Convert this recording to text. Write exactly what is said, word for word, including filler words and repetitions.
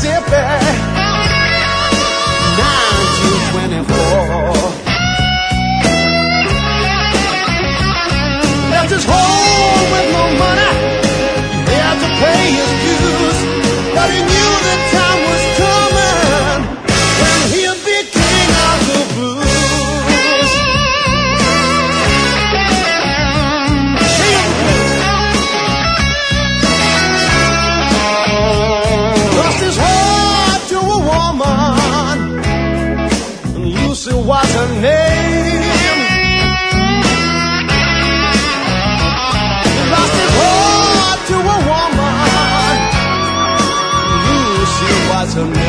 Mississippi, nineteen twenty-four. Left his home with no money, he had to pay his dues, but he knew the time was coming when he'd be king of the blues. King of the blues. Lost his heart to a woman, and Lucy was her name. Lost his heart to a woman, Lucy was her name.